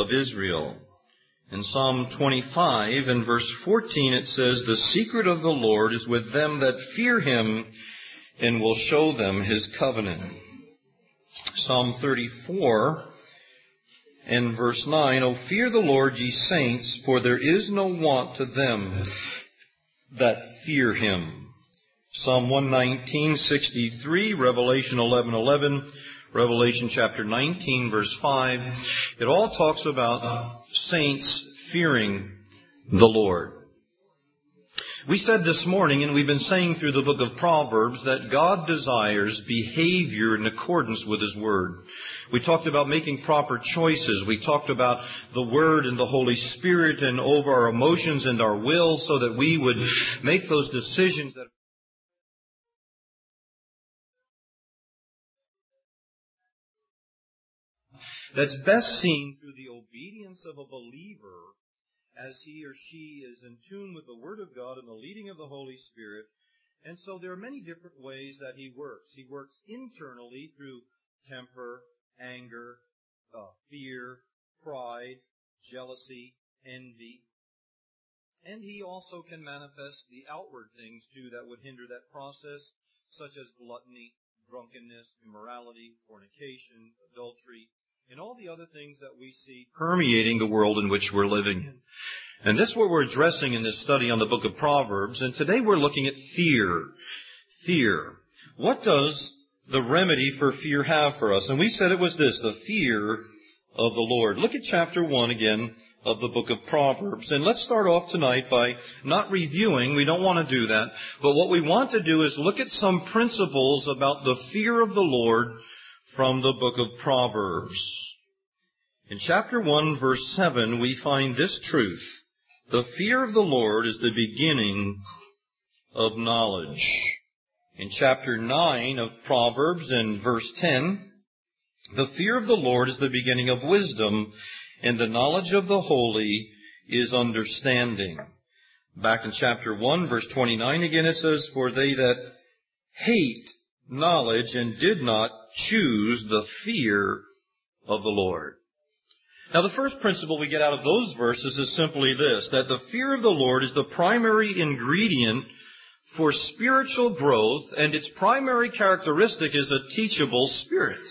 of Israel. In Psalm 25 and verse 14 it says, "The secret of the Lord is with them that fear Him, and will show them His covenant." Psalm 34 and verse 9, "O fear the Lord, ye saints, for there is no want to them that fear Him." Psalm 119:63, Revelation 11:11, Revelation chapter 19, verse 5. It all talks about saints fearing the Lord. We said this morning, and we've been saying through the book of Proverbs, that God desires behavior in accordance with His Word. We talked about making proper choices. We talked about the Word and the Holy Spirit and over our emotions and our will so that we would make those decisions that's best seen through the obedience of a believer as he or she is in tune with the Word of God and the leading of the Holy Spirit. And so there are many different ways that He works. He works internally through temper, anger, fear, pride, jealousy, envy. And He also can manifest the outward things, too, that would hinder that process, such as gluttony, drunkenness, immorality, fornication, adultery, and all the other things that we see permeating the world in which we're living in. And that's what we're addressing in this study on the book of Proverbs. And today we're looking at fear. Fear. What does the remedy for fear have for us? And we said it was this, the fear of the Lord. Look at chapter 1 again of the book of Proverbs. And let's start off tonight by not reviewing. We don't want to do that. But what we want to do is look at some principles about the fear of the Lord from the book of Proverbs. In chapter 1, verse 7, we find this truth. The fear of the Lord is the beginning of knowledge. In chapter 9 of Proverbs, in verse 10, the fear of the Lord is the beginning of wisdom, and the knowledge of the holy is understanding. Back in chapter 1, verse 29 again it says, "For they that hate knowledge and did not choose the fear of the Lord." Now, the first principle we get out of those verses is simply this, that the fear of the Lord is the primary ingredient for spiritual growth, and its primary characteristic is a teachable spirit.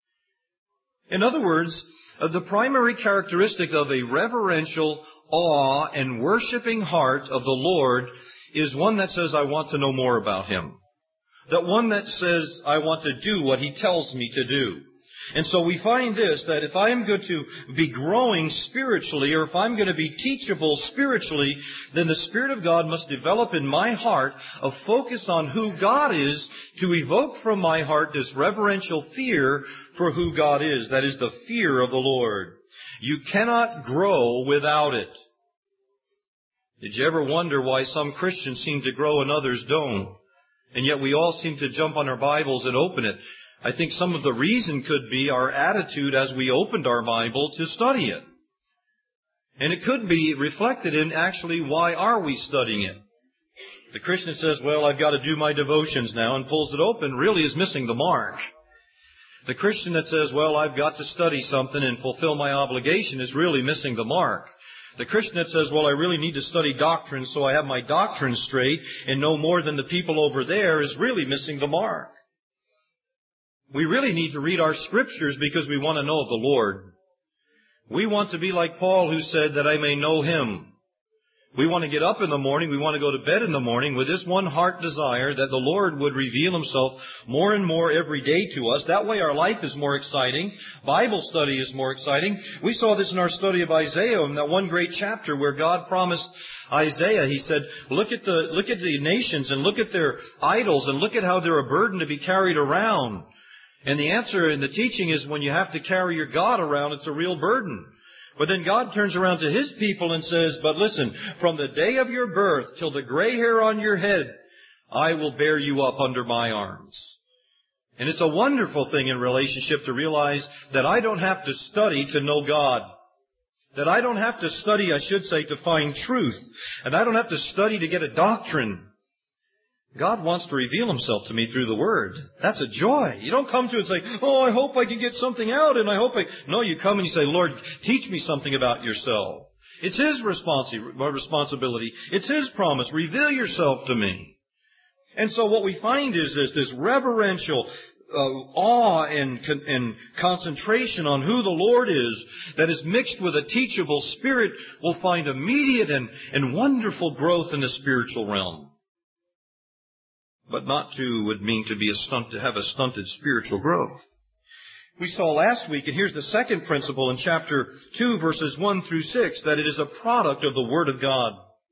In other words, the primary characteristic of a reverential, awe, and worshiping heart of the Lord is one that says, "I want to know more about Him." That one that says, "I want to do what He tells me to do." And so we find this, that if I am going to be growing spiritually, or if I'm going to be teachable spiritually, then the Spirit of God must develop in my heart a focus on who God is, to evoke from my heart this reverential fear for who God is. That is the fear of the Lord. You cannot grow without it. Did you ever wonder why some Christians seem to grow and others don't? And yet we all seem to jump on our Bibles and open it. I think some of the reason could be our attitude as we opened our Bible to study it. And it could be reflected in actually, why are we studying it? The Christian that says, "Well, I've got to do my devotions now," and pulls it open, really is missing the mark. The Christian that says, "Well, I've got to study something and fulfill my obligation," is really missing the mark. The Christian that says, "Well, I really need to study doctrine so I have my doctrine straight and know more than the people over there," is really missing the mark. We really need to read our scriptures because we want to know of the Lord. We want to be like Paul, who said that I may know Him. We want to get up in the morning, we want to go to bed in the morning with this one heart desire that the Lord would reveal Himself more and more every day to us. That way our life is more exciting. Bible study is more exciting. We saw this in our study of Isaiah, in that one great chapter where God promised Isaiah, He said, look at the nations and look at their idols and look at how they're a burden to be carried around. And the answer in the teaching is, when you have to carry your God around, it's a real burden. But then God turns around to His people and says, "But listen, from the day of your birth till the gray hair on your head, I will bear you up under my arms." And it's a wonderful thing in relationship to realize that I don't have to study to know God. That I don't have to study, I should say, to find truth. And I don't have to study to get a doctrine. God wants to reveal Himself to me through the Word. That's a joy. You don't come to it and say, oh, I hope I can get something out, and I hope I... No, you come and you say, Lord, teach me something about yourself. It's His responsibility. It's His promise. Reveal yourself to me. And so what we find is this reverential awe and concentration on who the Lord is that is mixed with a teachable spirit will find immediate and wonderful growth in the spiritual realm. But not to would mean to have a stunted spiritual growth. We saw last week, and here's the second principle in chapter 2, verses 1 through 6, that it is a product of the Word of God.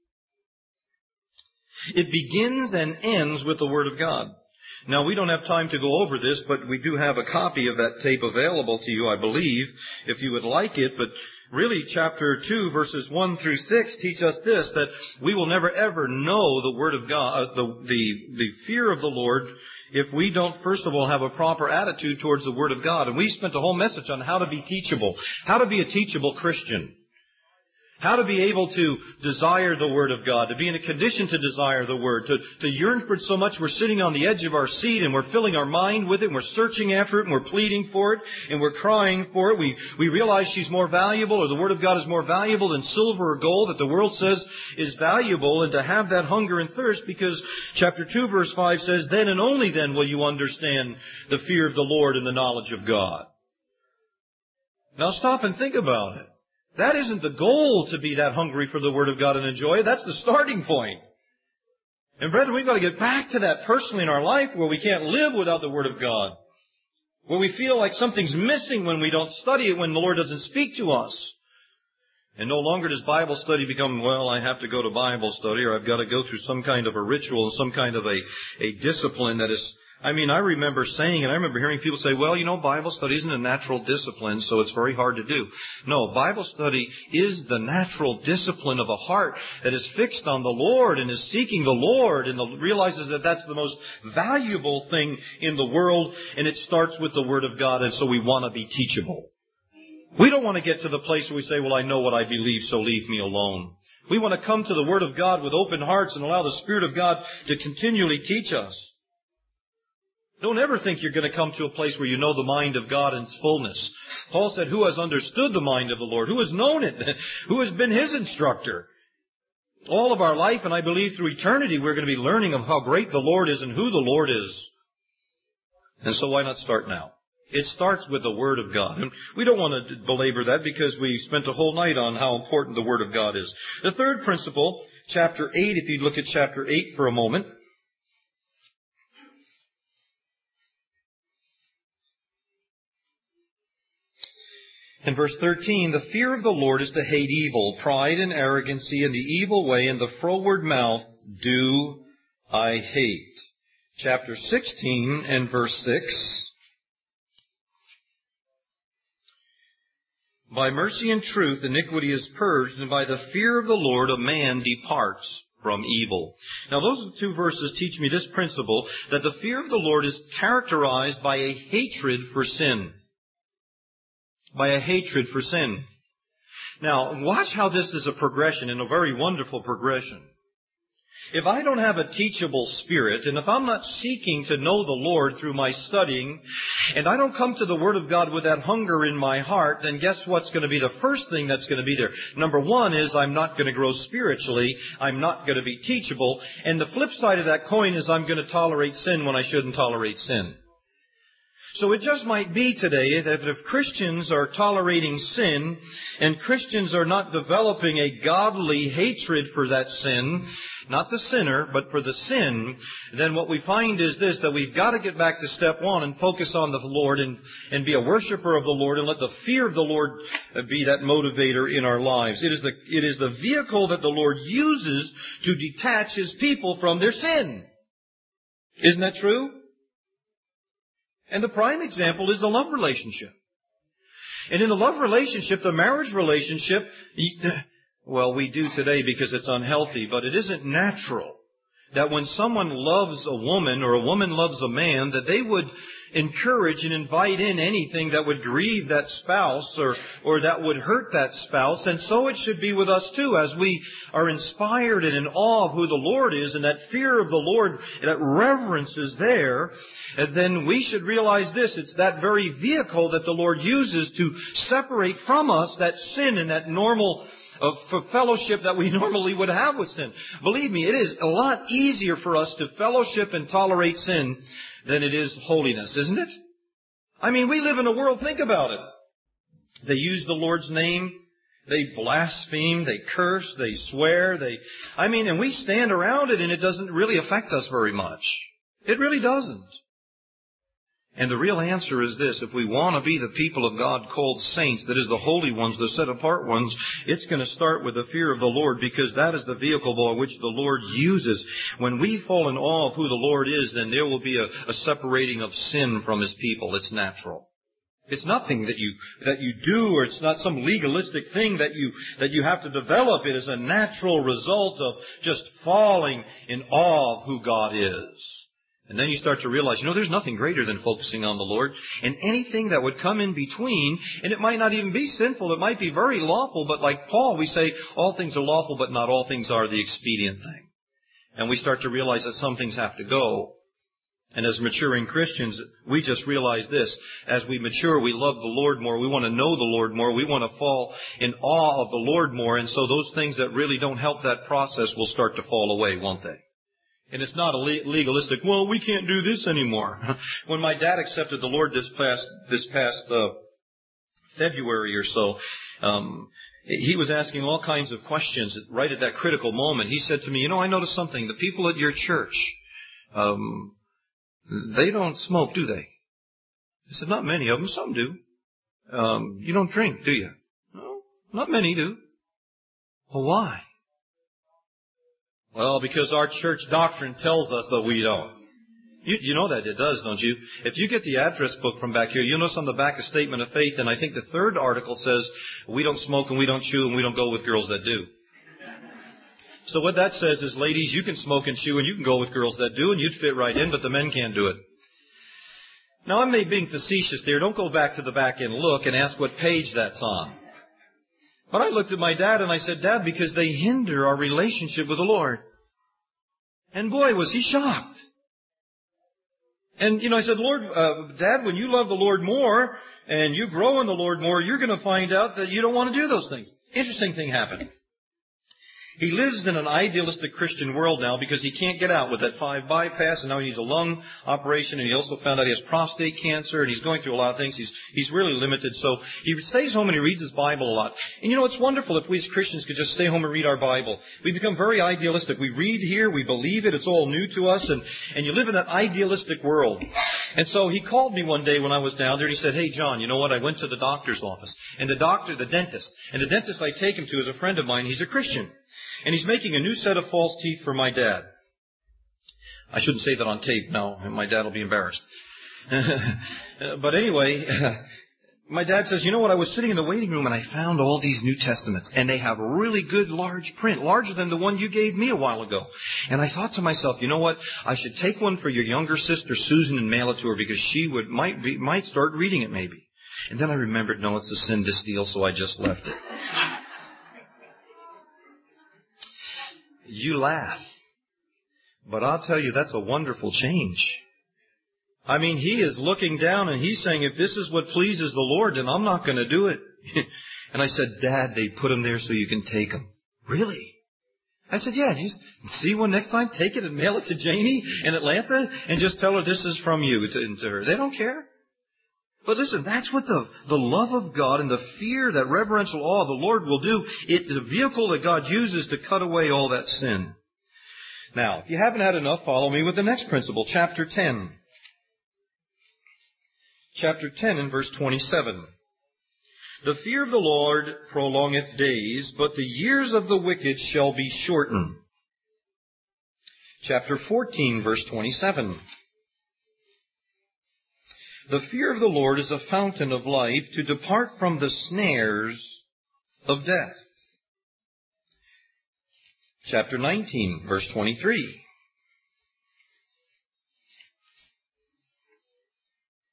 It begins and ends with the Word of God. Now, we don't have time to go over this, but we do have a copy of that tape available to you, I believe, if you would like it. But really, chapter 2, verses 1 through 6 teach us this, that we will never ever know the Word of God, the fear of the Lord, if we don't, first of all, have a proper attitude towards the Word of God. And we spent a whole message on how to be teachable, how to be a teachable Christian. How to be able to desire the Word of God, to be in a condition to desire the Word, to yearn for it so much we're sitting on the edge of our seat and we're filling our mind with it and we're searching after it and we're pleading for it and we're crying for it. We realize she's more valuable, or the Word of God is more valuable than silver or gold that the world says is valuable, and to have that hunger and thirst, because chapter 2 verse 5 says, then and only then will you understand the fear of the Lord and the knowledge of God. Now stop and think about it. That isn't the goal, to be that hungry for the Word of God and enjoy it. That's the starting point. And brethren, we've got to get back to that personally in our life, where we can't live without the Word of God. Where we feel like something's missing when we don't study it, when the Lord doesn't speak to us. And no longer does Bible study become, well, I have to go to Bible study, or I've got to go through some kind of a ritual, some kind of a discipline that is... I remember saying, and I remember hearing people say, well, Bible study isn't a natural discipline, so it's very hard to do. No, Bible study is the natural discipline of a heart that is fixed on the Lord and is seeking the Lord and realizes that that's the most valuable thing in the world, and it starts with the Word of God, and so we want to be teachable. We don't want to get to the place where we say, well, I know what I believe, so leave me alone. We want to come to the Word of God with open hearts and allow the Spirit of God to continually teach us. Don't ever think you're going to come to a place where you know the mind of God in its fullness. Paul said, who has understood the mind of the Lord? Who has known it? Who has been His instructor? All of our life, and I believe through eternity, we're going to be learning of how great the Lord is and who the Lord is. And so why not start now? It starts with the Word of God. And we don't want to belabor that, because we spent a whole night on how important the Word of God is. The third principle, chapter 8, if you look at chapter 8 for a moment. In verse 13, the fear of the Lord is to hate evil, pride and arrogancy, and the evil way, and the froward mouth do I hate. Chapter 16 and verse 6. By mercy and truth iniquity is purged, and by the fear of the Lord a man departs from evil. Now those two verses teach me this principle, that the fear of the Lord is characterized by a hatred for sin. By a hatred for sin. Now, watch how this is a progression, and a very wonderful progression. If I don't have a teachable spirit, and if I'm not seeking to know the Lord through my studying, and I don't come to the Word of God with that hunger in my heart, then guess what's going to be the first thing that's going to be there? Number one is I'm not going to grow spiritually. I'm not going to be teachable. And the flip side of that coin is I'm going to tolerate sin when I shouldn't tolerate sin. So it just might be today that if Christians are tolerating sin, and Christians are not developing a godly hatred for that sin, not the sinner, but for the sin, then what we find is this, that we've got to get back to step one and focus on the Lord and be a worshiper of the Lord, and let the fear of the Lord be that motivator in our lives. It is the vehicle that the Lord uses to detach His people from their sin. Isn't that true? And the prime example is the love relationship. And in the love relationship, the marriage relationship, well, we do today because it's unhealthy, but it isn't natural that when someone loves a woman or a woman loves a man, that they would encourage and invite in anything that would grieve that spouse or that would hurt that spouse. And so it should be with us too, as we are inspired and in awe of who the Lord is, and that fear of the Lord, that reverence is there. And then we should realize this: it's that very vehicle that the Lord uses to separate from us that sin and that normal for fellowship that we normally would have with sin. Believe me, it is a lot easier for us to fellowship and tolerate sin than it is holiness, isn't it? I mean, we live in a world, think about it. They use the Lord's name, they blaspheme, they curse, they swear, and we stand around it and it doesn't really affect us very much. It really doesn't. And the real answer is this: if we want to be the people of God called saints, that is the holy ones, the set apart ones, it's going to start with the fear of the Lord, because that is the vehicle by which the Lord uses. When we fall in awe of who the Lord is, then there will be a separating of sin from His people. It's natural. It's nothing that you do, or it's not some legalistic thing that you have to develop. It is a natural result of just falling in awe of who God is. And then you start to realize, there's nothing greater than focusing on the Lord. And anything that would come in between, and it might not even be sinful, it might be very lawful, but like Paul, we say all things are lawful, but not all things are the expedient thing. And we start to realize that some things have to go. And as maturing Christians, we just realize this: as we mature, we love the Lord more, we want to know the Lord more, we want to fall in awe of the Lord more, and so those things that really don't help that process will start to fall away, won't they? And it's not a legalistic, well, we can't do this anymore. When my dad accepted the Lord this past February or so, he was asking all kinds of questions right at that critical moment. He said to me, I noticed something. The people at your church, they don't smoke, do they? I said, not many of them. Some do. You don't drink, do you? No, not many do. Well, why? Well, because our church doctrine tells us that we don't. You know that it does, don't you? If you get the address book from back here, you'll notice on the back a statement of faith, and I think the third article says, we don't smoke and we don't chew and we don't go with girls that do. So what that says is, ladies, you can smoke and chew and you can go with girls that do, and you'd fit right in, but the men can't do it. Now, I'm being facetious there. Don't go back to the back and look and ask what page that's on. But I looked at my dad and I said, Dad, because they hinder our relationship with the Lord. And boy, was he shocked. And, I said, Lord, Dad, when you love the Lord more and you grow in the Lord more, you're going to find out that you don't want to do those things. Interesting thing happened. He lives in an idealistic Christian world now because he can't get out with that 5 bypass, and now he needs a lung operation, and he also found out he has prostate cancer, and he's going through a lot of things. He's really limited, so he stays home and he reads his Bible a lot. And it's wonderful if we as Christians could just stay home and read our Bible. We become very idealistic. We read here, we believe it, it's all new to us, and you live in that idealistic world. And so he called me one day when I was down there, and he said, hey, John, you know what? I went to the doctor's office, and the dentist I take him to is a friend of mine. He's a Christian. And he's making a new set of false teeth for my dad. I shouldn't say that on tape, no. My dad will be embarrassed. But anyway, my dad says, I was sitting in the waiting room and I found all these New Testaments. And they have really good large print, larger than the one you gave me a while ago. And I thought to myself, you know what? I should take one for your younger sister, Susan, and mail it to her because she might start reading it maybe. And then I remembered, no, it's a sin to steal, so I just left it. You laugh. But I'll tell you, that's a wonderful change. I mean, he is looking down and he's saying, if this is what pleases the Lord, then I'm not going to do it. And I said, Dad, they put them there so you can take them. Really? I said, yeah, you see one next time, take it and mail it to Janie in Atlanta and just tell her this is from you to her. They don't care. But listen, that's what the love of God and the fear, that reverential awe of the Lord will do. It's a vehicle that God uses to cut away all that sin. Now, if you haven't had enough, follow me with the next principle, chapter 10. Chapter 10 and verse 27. The fear of the Lord prolongeth days, but the years of the wicked shall be shortened. Chapter 14, verse 27. The fear of the Lord is a fountain of life to depart from the snares of death. Chapter 19, verse 23.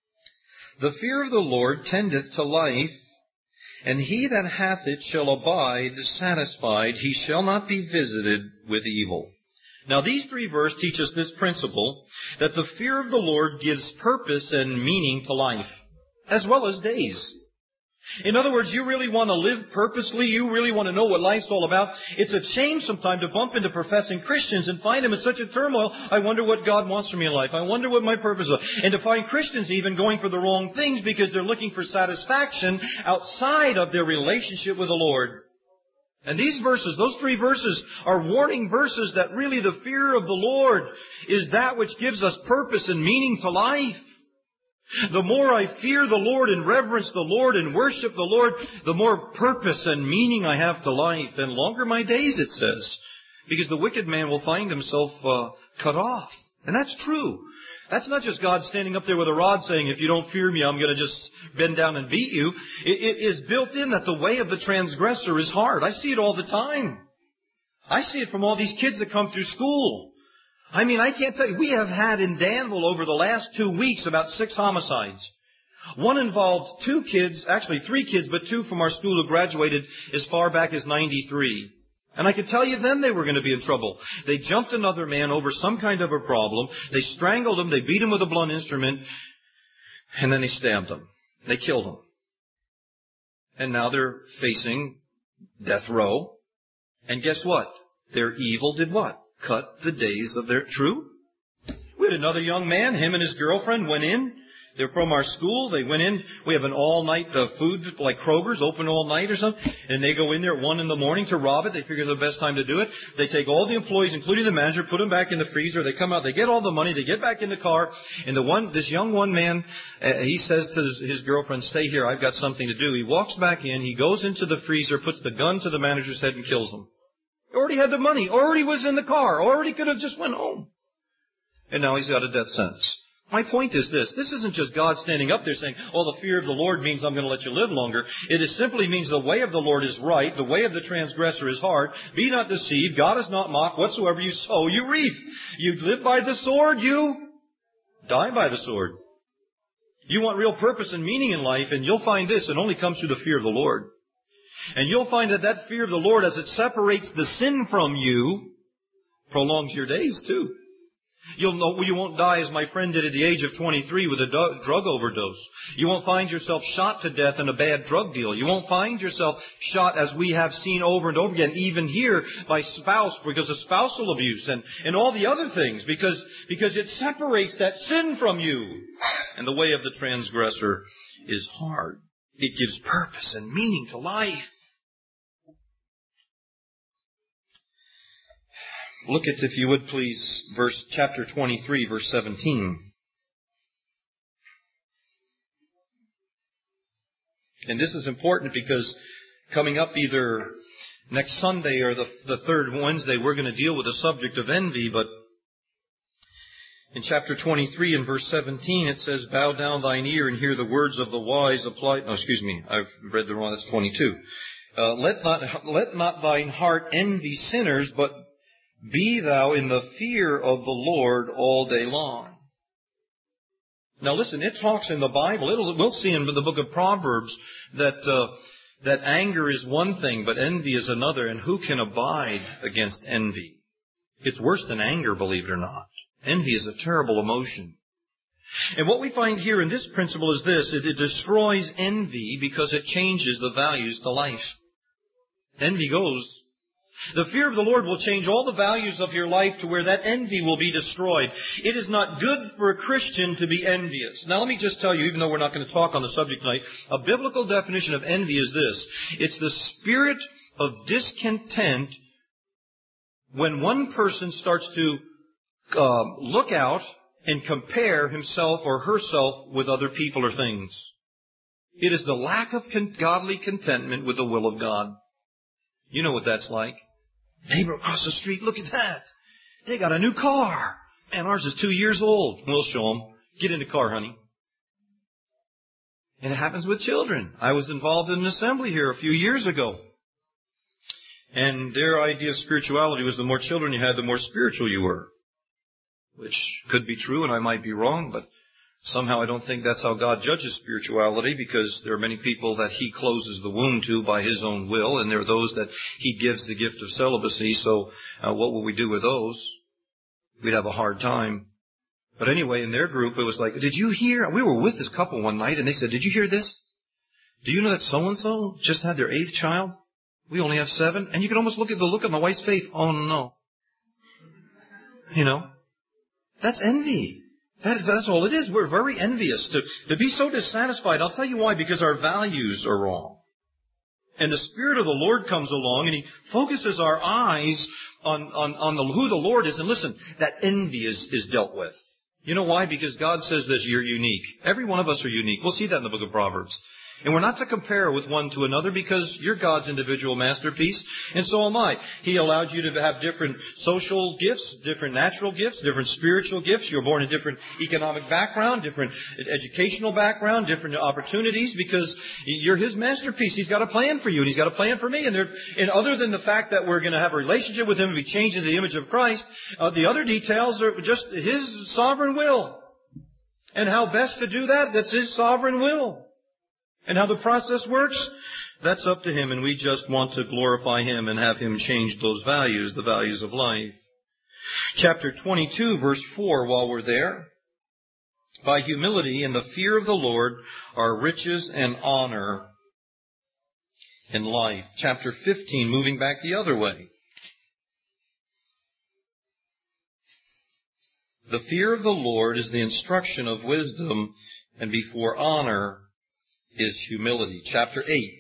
The fear of the Lord tendeth to life, and he that hath it shall abide satisfied. He shall not be visited with evil. Now these three verses teach us this principle, that the fear of the Lord gives purpose and meaning to life, as well as days. In other words, you really want to live purposely, you really want to know what life's all about. It's a shame sometimes to bump into professing Christians and find them in such a turmoil. I wonder what God wants from me in life. I wonder what my purpose is. And to find Christians even going for the wrong things because they're looking for satisfaction outside of their relationship with the Lord. And these verses, those three verses, are warning verses that really the fear of the Lord is that which gives us purpose and meaning to life. The more I fear the Lord and reverence the Lord and worship the Lord, the more purpose and meaning I have to life. And longer my days, it says. Because the wicked man will find himself cut off. And that's true. That's not just God standing up there with a rod saying, if you don't fear me, I'm going to just bend down and beat you. It is built in that the way of the transgressor is hard. I see it all the time. I see it from all these kids that come through school. I mean, I can't tell you. We have had in Danville over the last 2 weeks about 6 homicides. One involved 2 kids, actually 3 kids, but 2 from our school who graduated as far back as 93. And I could tell you then they were going to be in trouble. They jumped another man over some kind of a problem. They strangled him. They beat him with a blunt instrument. And then they stabbed him. They killed him. And now they're facing death row. And guess what? Their evil did what? Cut the days of their... True? We had another young man. Him and his girlfriend went in. They're from our school. They went in. We have an all-night food like Kroger's, open all night or something. And they go in there at 1 a.m. to rob it. They figure it's the best time to do it. They take all the employees, including the manager, put them back in the freezer. They come out. They get all the money. They get back in the car. And this young one man, he says to his girlfriend, stay here. I've got something to do. He walks back in. He goes into the freezer, puts the gun to the manager's head and kills him. Already had the money. Already was in the car. Already could have just went home. And now he's got a death sentence. My point is this. This isn't just God standing up there saying, oh, the fear of the Lord means I'm going to let you live longer. It simply means the way of the Lord is right. The way of the transgressor is hard. Be not deceived. God is not mocked. Whatsoever you sow, you reap. You live by the sword, you die by the sword. You want real purpose and meaning in life, and you'll find this. It only comes through the fear of the Lord. And you'll find that fear of the Lord, as it separates the sin from you, prolongs your days too. You won't die as my friend did at the age of 23 with a drug overdose. You won't find yourself shot to death in a bad drug deal. You won't find yourself shot, as we have seen over and over again, even here, by spouse because of spousal abuse and all the other things, because it separates that sin from you. And the way of the transgressor is hard. It gives purpose and meaning to life. Look at, if you would please, chapter 23, verse 17. And this is important because coming up either next Sunday or the third Wednesday, we're going to deal with the subject of envy. But in chapter 23 and verse 17, it says, bow down thine ear and hear the words of the wise applied. No, excuse me, I've read the wrong. That's 22. Let not thine heart envy sinners, but be thou in the fear of the Lord all day long. Now listen, it talks in the Bible, we'll see in the book of Proverbs that anger is one thing, but envy is another, and who can abide against envy? It's worse than anger, believe it or not. Envy is a terrible emotion. And what we find here in this principle is this, it destroys envy because it changes the values to life. Envy goes. The fear of the Lord will change all the values of your life to where that envy will be destroyed. It is not good for a Christian to be envious. Now let me just tell you, even though we're not going to talk on the subject tonight, a biblical definition of envy is this. It's the spirit of discontent when one person starts to look out and compare himself or herself with other people or things. It is the lack of godly contentment with the will of God. You know what that's like. Neighbor across the street, look at that. They got a new car. Man, ours is 2 years old. We'll show them. Get in the car, honey. And it happens with children. I was involved in an assembly here a few years ago. And their idea of spirituality was the more children you had, the more spiritual you were. Which could be true, and I might be wrong, but Somehow I don't think that's how God judges spirituality, because there are many people that He closes the womb to by His own will, and there are those that He gives the gift of celibacy. So what will we do with those? We'd have a hard time. But anyway, in their group, it was like, did you hear? We were with this couple one night, and they said, did you hear this? Do you know that so-and-so just had their 8th child? We only have 7. And you can almost look at the look on the wife's face. Oh, no. You know, that's envy. That's all it is. We're very envious. To be so dissatisfied, I'll tell you why, because our values are wrong. And the Spirit of the Lord comes along and He focuses our eyes on who the Lord is. And listen, that envy is dealt with. You know why? Because God says that you're unique. Every one of us are unique. We'll see that in the book of Proverbs. And we're not to compare with one to another, because you're God's individual masterpiece, and so am I. He allowed you to have different social gifts, different natural gifts, different spiritual gifts. You're born in a different economic background, different educational background, different opportunities, because you're His masterpiece. He's got a plan for you, and He's got a plan for me. And other than the fact that we're going to have a relationship with Him and be changed into the image of Christ, the other details are just His sovereign will. And how best to do that, that's His sovereign will. And how the process works, that's up to Him, and we just want to glorify Him and have Him change those values, the values of life. Chapter 22, verse 4, while we're there. By humility and the fear of the Lord are riches and honor in life. Chapter 15, moving back the other way. The fear of the Lord is the instruction of wisdom, and before honor is humility. Chapter 8.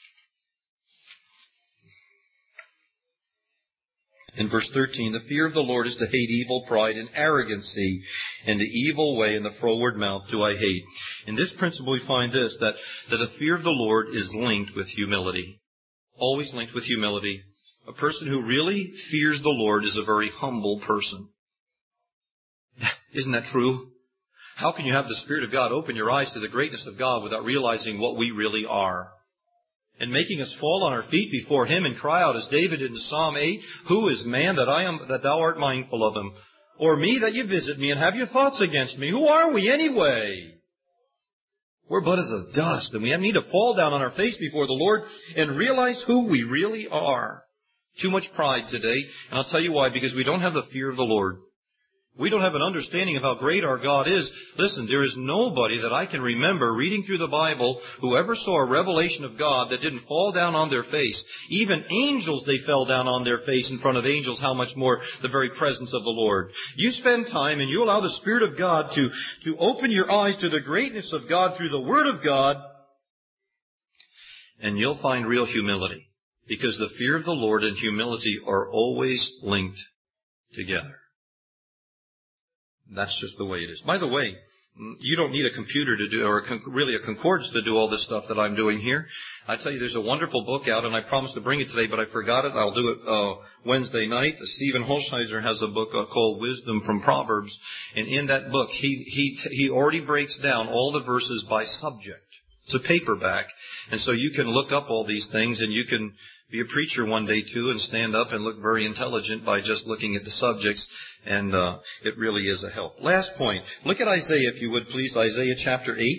In verse 13, the fear of the Lord is to hate evil, pride, and arrogancy, and the evil way and the froward mouth do I hate. In this principle we find this, that the fear of the Lord is linked with humility. Always linked with humility. A person who really fears the Lord is a very humble person. Isn't that true? How can you have the Spirit of God open your eyes to the greatness of God without realizing what we really are? And making us fall on our feet before Him and cry out as David in Psalm 8, who is man that thou art mindful of him? Or me that you visit me and have your thoughts against me? Who are we anyway? We're but as the dust, and we need to fall down on our face before the Lord and realize who we really are. Too much pride today, and I'll tell you why, because we don't have the fear of the Lord. We don't have an understanding of how great our God is. Listen, there is nobody that I can remember reading through the Bible who ever saw a revelation of God that didn't fall down on their face. Even angels, they fell down on their face in front of angels. How much more the very presence of the Lord. You spend time and you allow the Spirit of God to open your eyes to the greatness of God through the Word of God, and you'll find real humility. Because the fear of the Lord and humility are always linked together. That's just the way it is. By the way, you don't need a computer to do, or really a concordance to do all this stuff that I'm doing here. I tell you, there's a wonderful book out, and I promised to bring it today, but I forgot it. I'll do it Wednesday night. Stephen Holsheiser has a book called Wisdom from Proverbs, and in that book, he already breaks down all the verses by subject. It's a paperback, and so you can look up all these things, and you can be a preacher one day too and stand up and look very intelligent by just looking at the subjects, and it really is a help. Last point. Look at Isaiah, if you would please. Isaiah chapter 8.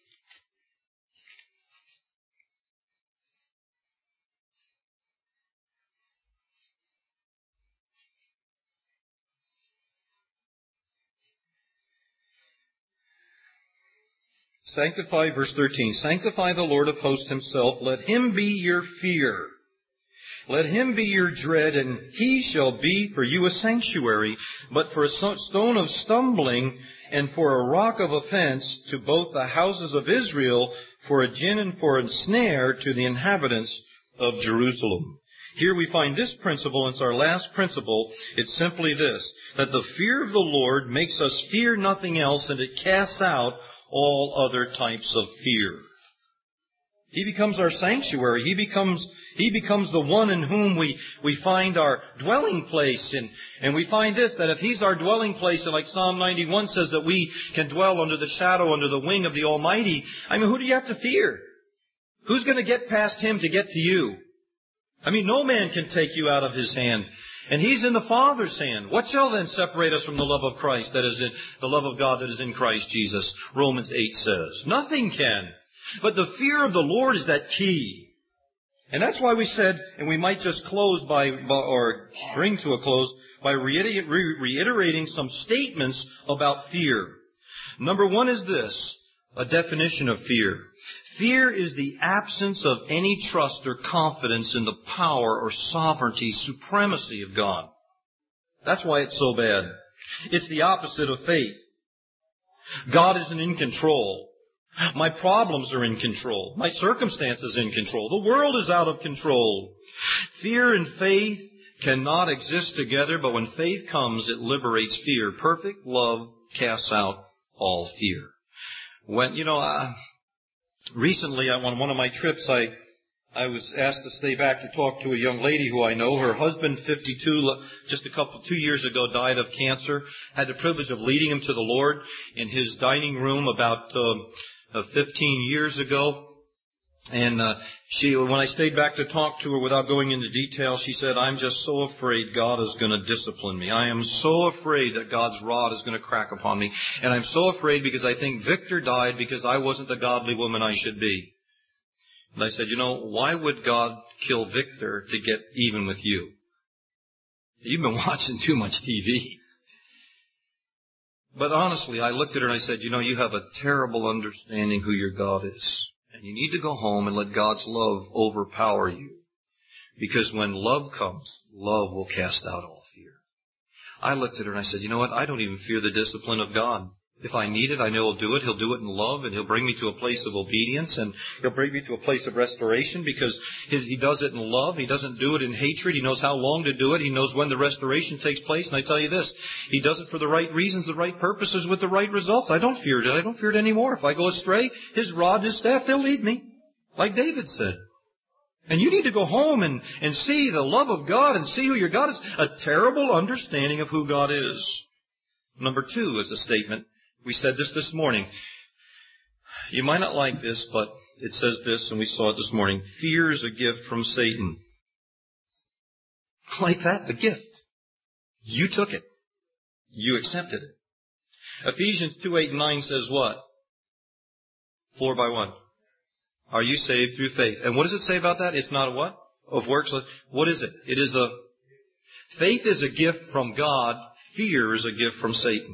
Sanctify, verse 13, sanctify the Lord of hosts Himself. Let Him be your fear. Let Him be your dread, and He shall be for you a sanctuary, but for a stone of stumbling and for a rock of offense to both the houses of Israel, for a gin and for a snare to the inhabitants of Jerusalem. Here we find this principle, and it's our last principle. It's simply this, that the fear of the Lord makes us fear nothing else, and it casts out all other types of fear. He becomes our sanctuary. He becomes the one in whom we find our dwelling place. And we find this, that if He's our dwelling place, and like Psalm 91 says that we can dwell under the shadow, under the wing of the Almighty, I mean, who do you have to fear? Who's going to get past Him to get to you? I mean, no man can take you out of His hand. And He's in the Father's hand. What shall then separate us from the love of Christ, that is in the love of God that is in Christ Jesus? Romans 8 says. Nothing can. But the fear of the Lord is that key. And that's why we said, and we might just close or bring to a close by reiterating some statements about fear. Number one is this, a definition of fear. Fear is the absence of any trust or confidence in the power or sovereignty, supremacy of God. That's why it's so bad. It's the opposite of faith. God isn't in control. My problems are in control. My circumstances are in control. The world is out of control. Fear and faith cannot exist together, but when faith comes, it liberates fear. Perfect love casts out all fear. Recently on one of my trips, I was asked to stay back to talk to a young lady who I know. Her husband, 52, just 2 years ago, died of cancer. Had the privilege of leading him to the Lord in his dining room about 15 years ago. And when I stayed back to talk to her without going into detail, she said, I'm just so afraid God is going to discipline me. I am so afraid that God's rod is going to crack upon me. And I'm so afraid because I think Victor died because I wasn't the godly woman I should be. And I said, why would God kill Victor to get even with you? You've been watching too much TV. But honestly, I looked at her and I said, you have a terrible understanding who your God is. And you need to go home and let God's love overpower you. Because when love comes, love will cast out all fear. I looked at her and I said, you know what? I don't even fear the discipline of God. If I need it, I know He'll do it. He'll do it in love, and He'll bring me to a place of obedience, and He'll bring me to a place of restoration because He does it in love. He doesn't do it in hatred. He knows how long to do it. He knows when the restoration takes place. And I tell you this, He does it for the right reasons, the right purposes, with the right results. I don't fear it. I don't fear it anymore. If I go astray, His rod and His staff, they'll lead me, like David said. And you need to go home and see the love of God and see who your God is. A terrible understanding of who God is. Number 2 is a statement. We said this morning. You might not like this, but it says this, and we saw it this morning. Fear is a gift from Satan. Like that, a gift. You took it. You accepted it. Ephesians 2:8-9 says what? For by what? Are you saved through faith? And what does it say about that? It's not a what? Of works. What is it? It is faith is a gift from God. Fear is a gift from Satan.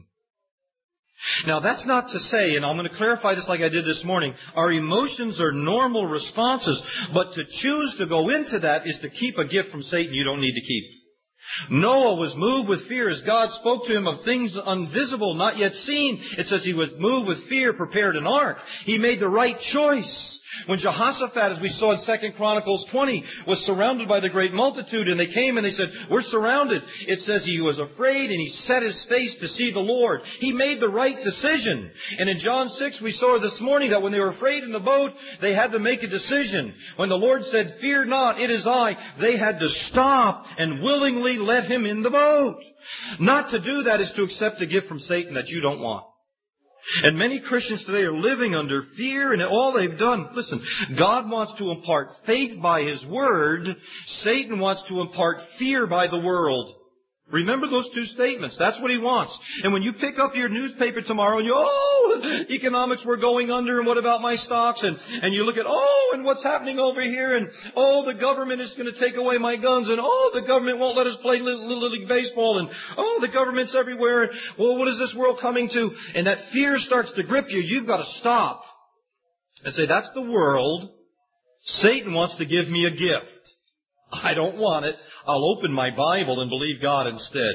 Now that's not to say, and I'm going to clarify this like I did this morning, our emotions are normal responses, but to choose to go into that is to keep a gift from Satan you don't need to keep. Noah was moved with fear as God spoke to him of things invisible, not yet seen. It says he was moved with fear, prepared an ark. He made the right choice. When Jehoshaphat, as we saw in 2 Chronicles 20, was surrounded by the great multitude, and they came and they said, we're surrounded. It says he was afraid and he set his face to see the Lord. He made the right decision. And in John 6, we saw this morning that when they were afraid in the boat, they had to make a decision. When the Lord said, fear not, it is I, they had to stop and willingly let him in the boat. Not to do that is to accept a gift from Satan that you don't want. And many Christians today are living under fear, and all they've done, listen, God wants to impart faith by His Word. Satan wants to impart fear by the world. Remember those two statements. That's what he wants. And when you pick up your newspaper tomorrow and economics were going under, and what about my stocks? And you look at, and what's happening over here? And, the government is going to take away my guns. And, the government won't let us play Little League Baseball. And, the government's everywhere. And, what is this world coming to? And that fear starts to grip you. You've got to stop and say, that's the world. Satan wants to give me a gift. I don't want it. I'll open my Bible and believe God instead.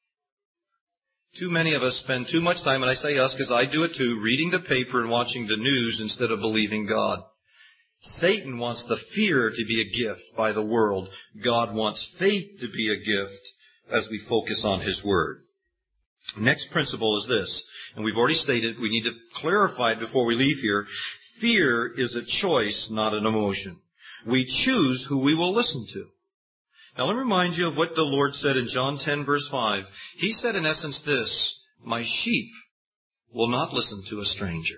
Too many of us spend too much time, and I say us because I do it too, reading the paper and watching the news instead of believing God. Satan wants the fear to be a gift by the world. God wants faith to be a gift as we focus on His Word. Next principle is this, and we've already stated, we need to clarify it before we leave here. Fear is a choice, not an emotion. We choose who we will listen to. Now let me remind you of what the Lord said in John 10 verse 5. He said in essence this, my sheep will not listen to a stranger.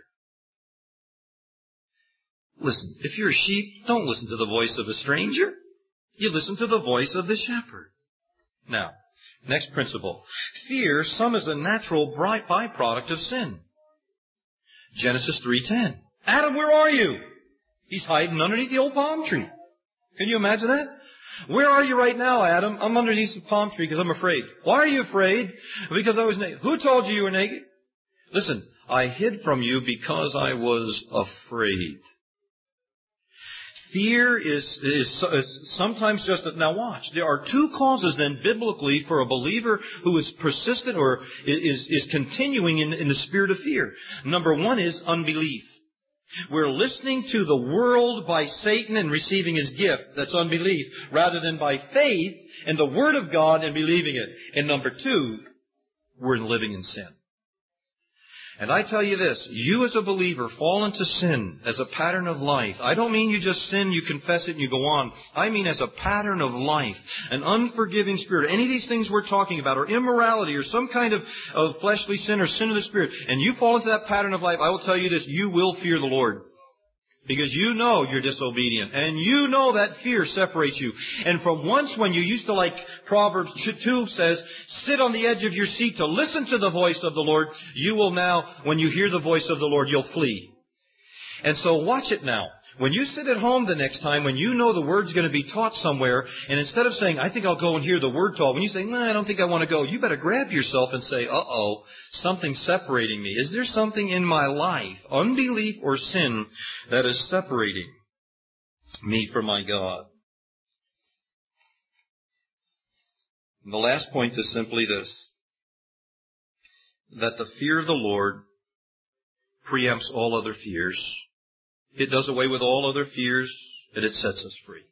Listen, if you're a sheep, don't listen to the voice of a stranger. You listen to the voice of the shepherd. Now, next principle. Fear, some is a natural byproduct of sin. Genesis 3:10. Adam, where are you? He's hiding underneath the old palm tree. Can you imagine that? Where are you right now, Adam? I'm underneath the palm tree because I'm afraid. Why are you afraid? Because I was naked. Who told you were naked? Listen, I hid from you because I was afraid. Fear is sometimes just... Now watch, there are two causes then biblically for a believer who is persistent or is continuing in the spirit of fear. Number one is unbelief. We're listening to the world by Satan and receiving his gift. That's unbelief. Rather than by faith and the Word of God and believing it. And number two, we're living in sin. And I tell you this, you as a believer fall into sin as a pattern of life. I don't mean you just sin, you confess it, and you go on. I mean as a pattern of life, an unforgiving spirit. Any of these things we're talking about, or immorality, or some kind of fleshly sin, or sin of the Spirit, and you fall into that pattern of life, I will tell you this, you will fear the Lord. Because you know you're disobedient. And you know that fear separates you. And from once when you used to, like Proverbs 2 says, sit on the edge of your seat to listen to the voice of the Lord, you will now, when you hear the voice of the Lord, you'll flee. And so watch it now. When you sit at home the next time, when you know the Word's going to be taught somewhere, and instead of saying, I think I'll go and hear the Word taught, when you say, I don't think I want to go, you better grab yourself and say, something's separating me. Is there something in my life, unbelief or sin, that is separating me from my God? And the last point is simply this, that the fear of the Lord preempts all other fears. It does away with all other fears, and it sets us free.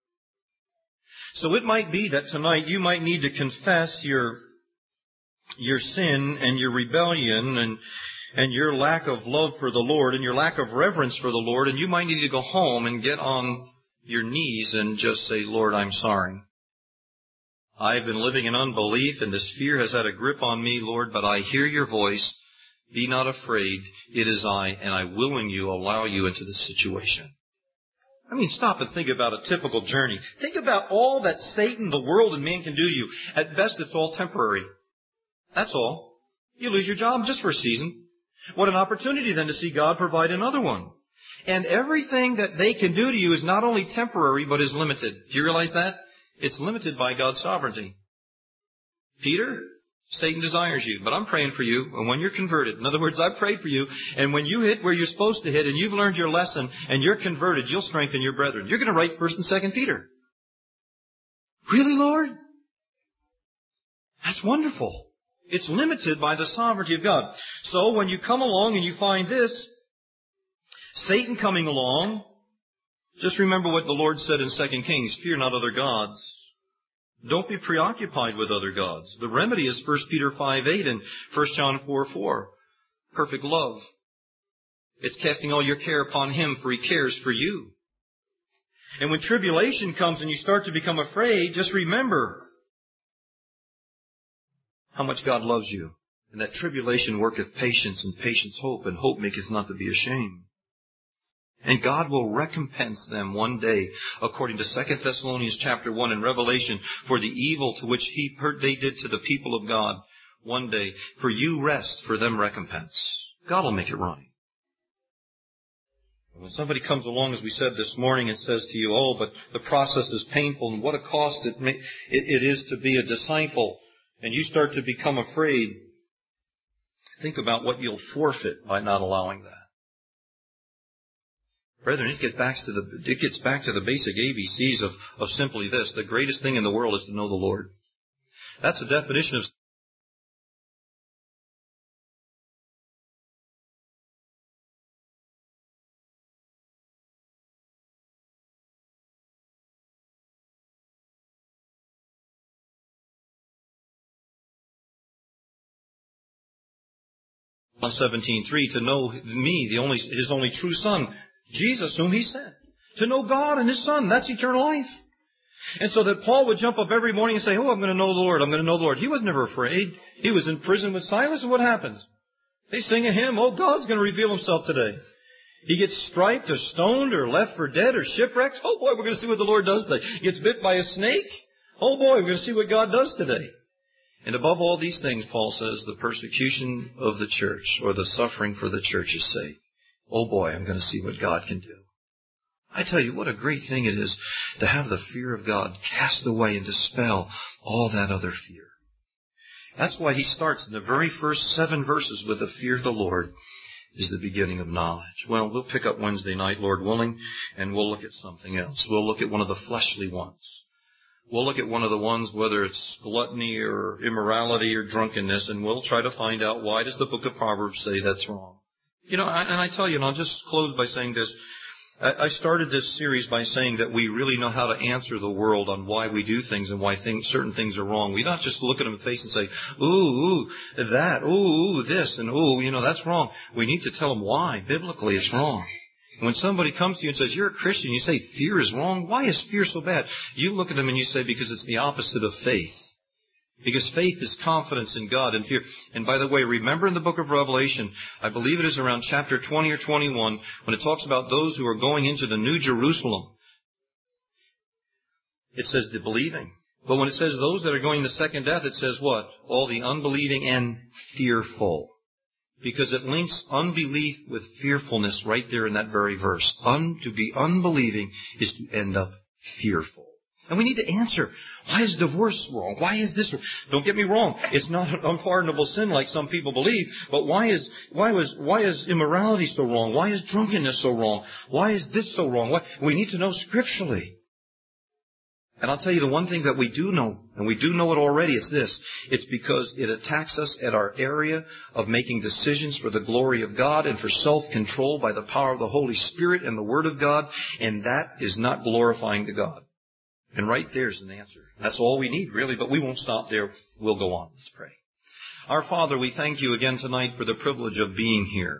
So it might be that tonight you might need to confess your sin and your rebellion and your lack of love for the Lord and your lack of reverence for the Lord, and you might need to go home and get on your knees and just say, Lord, I'm sorry. I've been living in unbelief, and this fear has had a grip on me, Lord, but I hear your voice. Be not afraid, it is I, and I willingly allow you into this situation. I mean, stop and think about a typical journey. Think about all that Satan, the world, and man can do to you. At best, it's all temporary. That's all. You lose your job just for a season. What an opportunity then to see God provide another one. And everything that they can do to you is not only temporary, but is limited. Do you realize that? It's limited by God's sovereignty. Peter, Satan desires you, but I'm praying for you, and when you're converted, in other words, I prayed for you, and when you hit where you're supposed to hit, and you've learned your lesson, and you're converted, you'll strengthen your brethren. You're going to write 1 and 2 Peter. Really, Lord? That's wonderful. It's limited by the sovereignty of God. So when you come along and you find this, Satan coming along, just remember what the Lord said in 2 Kings, fear not other gods. Don't be preoccupied with other gods. The remedy is 1 Peter 5:8 and 1 John 4:4. Perfect love. It's casting all your care upon Him, for He cares for you. And when tribulation comes and you start to become afraid, just remember how much God loves you. And that tribulation worketh patience, and patience hope, and hope maketh not to be ashamed. And God will recompense them one day, according to 2 Thessalonians chapter 1 and Revelation, for the evil to which they did to the people of God one day. For you rest, for them recompense. God will make it right. When somebody comes along, as we said this morning, and says to you, but the process is painful, and what a cost it is to be a disciple, and you start to become afraid, think about what you'll forfeit by not allowing that. Brethren, it gets back to the basic ABCs of simply this. The greatest thing in the world is to know the Lord. That's the definition of John 17:3, to know me, His only true Son, Jesus, whom He sent. To know God and His Son, that's eternal life. And so that Paul would jump up every morning and say, I'm going to know the Lord, I'm going to know the Lord. He was never afraid. He was in prison with Silas, and what happens? They sing a hymn, God's going to reveal Himself today. He gets striped or stoned or left for dead or shipwrecked. Oh boy, we're going to see what the Lord does today. He gets bit by a snake. Oh boy, we're going to see what God does today. And above all these things, Paul says, the persecution of the church, or the suffering for the church's sake. Oh boy, I'm going to see what God can do. I tell you, what a great thing it is to have the fear of God cast away and dispel all that other fear. That's why he starts in the very first 7 verses with the fear of the Lord is the beginning of knowledge. Well, we'll pick up Wednesday night, Lord willing, and we'll look at something else. We'll look at one of the fleshly ones. We'll look at one of the ones, whether it's gluttony or immorality or drunkenness, and we'll try to find out why does the book of Proverbs say that's wrong. And I tell you, and I'll just close by saying this. I started this series by saying that we really know how to answer the world on why we do things and why certain things are wrong. We don't just look at them in the face and say, ooh, that, ooh, this, and ooh, that's wrong. We need to tell them why. Biblically, it's wrong. When somebody comes to you and says, you're a Christian, you say fear is wrong. Why is fear so bad? You look at them and you say, because it's the opposite of faith. Because faith is confidence in God and fear. And by the way, remember in the book of Revelation, I believe it is around chapter 20 or 21, when it talks about those who are going into the New Jerusalem. It says the believing. But when it says those that are going to second death, it says what? All the unbelieving and fearful. Because it links unbelief with fearfulness right there in that very verse. To be unbelieving is to end up fearful. And we need to answer, why is divorce wrong? Why is this wrong? Don't get me wrong. It's not an unpardonable sin like some people believe. But why is immorality so wrong? Why is drunkenness so wrong? Why is this so wrong? We need to know scripturally. And I'll tell you the one thing that we do know, and we do know it already, it's this. It's because it attacks us at our area of making decisions for the glory of God and for self-control by the power of the Holy Spirit and the Word of God. And that is not glorifying to God. And right there's an answer. That's all we need, really, but we won't stop there. We'll go on. Let's pray. Our Father, we thank you again tonight for the privilege of being here.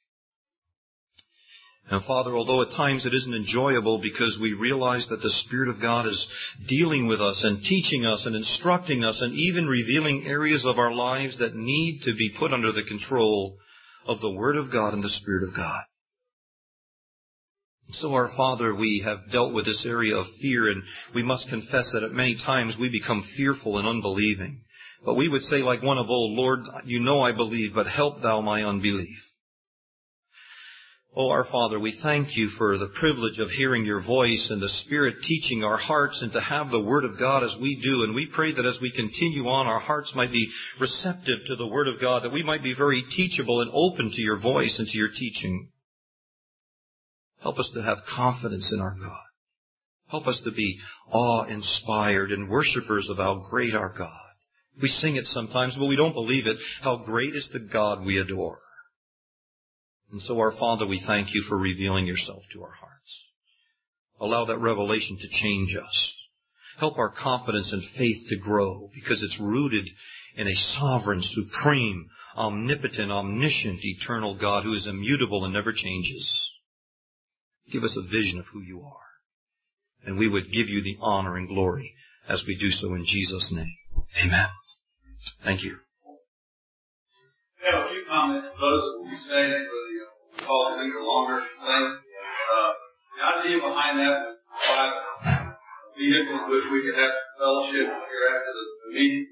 And Father, although at times it isn't enjoyable because we realize that the Spirit of God is dealing with us and teaching us and instructing us and even revealing areas of our lives that need to be put under the control of the Word of God and the Spirit of God. So, our Father, we have dealt with this area of fear, and we must confess that at many times we become fearful and unbelieving. But we would say like one of old, Lord, you know I believe, but help thou my unbelief. Oh, our Father, we thank you for the privilege of hearing your voice and the Spirit teaching our hearts and to have the Word of God as we do. And we pray that as we continue on, our hearts might be receptive to the Word of God, that we might be very teachable and open to your voice and to your teaching. Help us to have confidence in our God. Help us to be awe-inspired and worshipers of how great our God. We sing it sometimes, but we don't believe it. How great is the God we adore. And so, our Father, we thank you for revealing yourself to our hearts. Allow that revelation to change us. Help our confidence and faith to grow because it's rooted in a sovereign, supreme, omnipotent, omniscient, eternal God who is immutable and never changes. Give us a vision of who you are. And we would give you the honor and glory as we do so in Jesus' name. Amen. Thank you. I have a few comments for those that will be staying for the call to leave a longer thing. The idea behind that was to provide a vehicle in which we could have fellowship here after the meeting.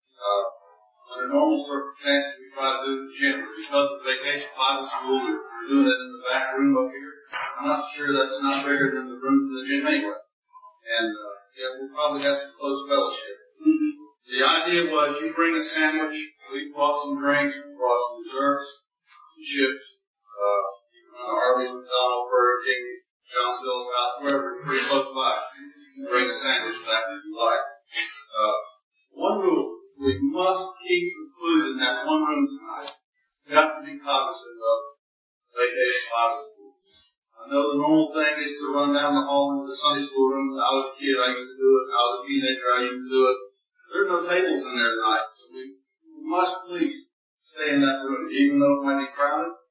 Under normal circumstances, we try to do it gently. Because of vacation Bible school, we're doing it in the back room up here. I'm not sure that's not bigger than the room to the gym anyway. And we'll probably have some close fellowship. The idea was you bring a sandwich, we brought some drinks, we brought some desserts, some chips, Arby's, McDonald's, Burger King, John Silver's House, wherever, pretty close by. You bring a sandwich back if you like. One rule we must keep included in that one room tonight. We have to be cognizant of vacation Bible school. I know the normal thing is to run down the hall into the Sunday school room. When I was a kid, I used to do it. When I was a teenager, I used to do it. There's no tables in there tonight. So we must please stay in that room. Even though it might be crowded,